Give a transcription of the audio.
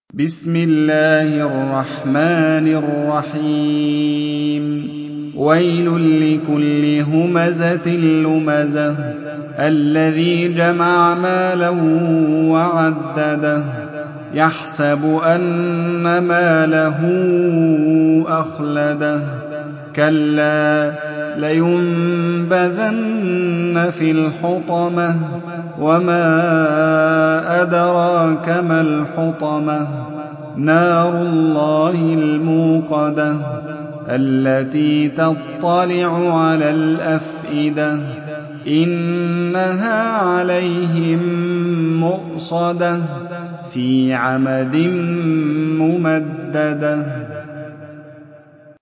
بسم الله الرحمن الرحيم ويل لكل همزة لمزة الذي جمع مالا وعدده يحسب أن ماله أخلده كلا لينبذن في الحطمة وما أدراك ما الحطمة نار الله الموقدة التي تطلع على الأفئدة إنها عليهم مؤصدة في عمد ممددة